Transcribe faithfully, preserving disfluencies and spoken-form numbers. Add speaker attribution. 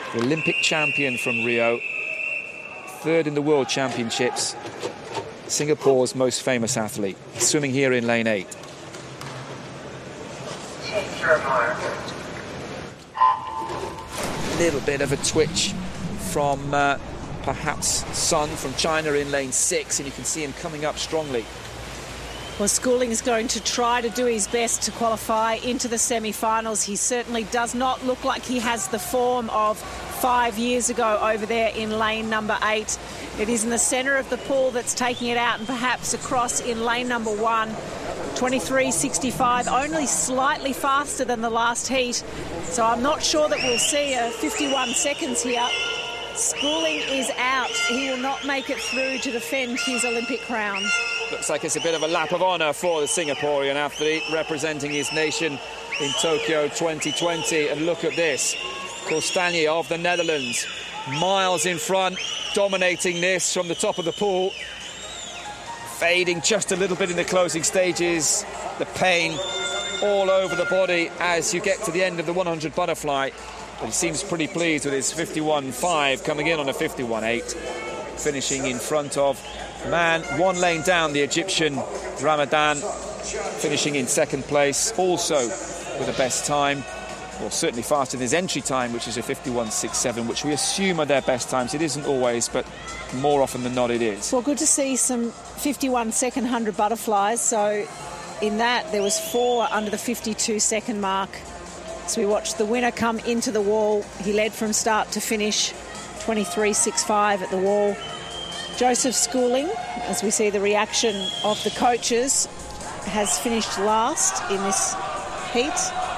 Speaker 1: the Olympic champion from Rio, third in the World Championships, Singapore's most famous athlete, swimming here in lane eight. A little bit of a twitch from uh, perhaps Sun from China in lane six, and you can see him coming up strongly.
Speaker 2: Well, Schooling is going to try to do his best to qualify into the semi-finals. He certainly does not look like he has the form of five years ago over there in lane number eight. It is in the centre of the pool that's taking it out, and perhaps across in lane number one. twenty-three sixty-five, only slightly faster than the last heat. So I'm not sure that we'll see a fifty-one seconds here. Schooling is out. He will not make it through to defend his Olympic crown.
Speaker 1: Looks like it's a bit of a lap of honour for the Singaporean athlete representing his nation in Tokyo twenty twenty. And look at this. Costanje of the Netherlands, miles in front, dominating this from the top of the pool. Fading just a little bit in the closing stages. The pain all over the body as you get to the end of the one hundred butterfly. But he seems pretty pleased with his fifty-one five coming in on a fifty-one eight. Finishing in front of man one lane down, the Egyptian Ramadan, finishing in second place, also with a best time, or certainly faster than his entry time, which is a fifty-one sixty-seven, which we assume are their best times. It isn't always, but more often than not it is.
Speaker 2: Well, good to see some fifty-one second one hundred butterflies. So in that there was four under the fifty-two second mark. So we watched the winner come into the wall. He led from start to finish, twenty-three sixty-five at the wall. Joseph Schooling, as we see the reaction of the coaches, has finished last in this heat.